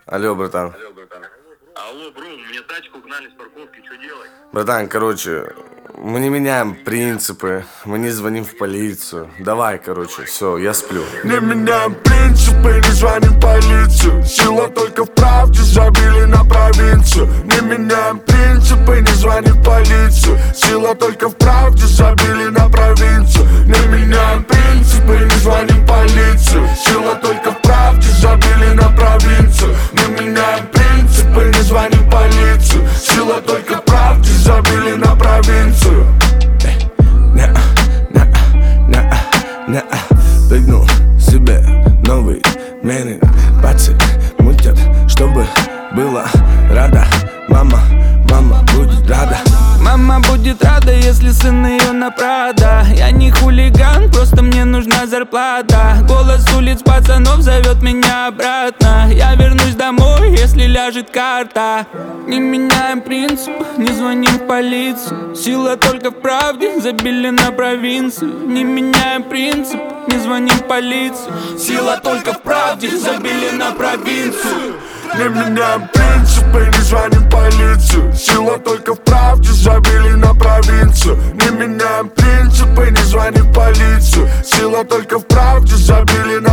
Алло, братан. Алло, бро, мне тачку угнали с парковки, что делать? Братан, короче, мы не меняем принципы, мы не звоним в полицию. Давай, короче, все, я сплю. Не меняем принципы, не звоним в полицию. Сила только в правде, забили на провинцию. Не меняем принципы, не звоним в полицию. Сила только в правде, забили на провинцию. Не меняем принципы, не звоним в полицию. Сила только в правде, забили на провинцию. Не меняем принципы, не звоним в полицию. Сила только в правде, забили на провинцию. Прыгнул себе новый мерин. Пацы мутят, чтобы было рада. Мама будет рада. Мама будет рада, если сын ее на Прада. Я не хулиган, просто мне нужна зарплата. Голос улиц пацанов зовет меня обратно. Я вернусь домой, если ляжет карта. Не меняем принцип, не звоним в полицию. Сила только в правде, забили на провинцию. Не меняем принцип, не звоним в полицию. Сила только в правде, забили на провинцию. Не меняем принципы, не звоним в полицию. Сила только в правде, забили на провинцию. Не меняем принципы, не звоним в полицию. Сила только в правде, забили на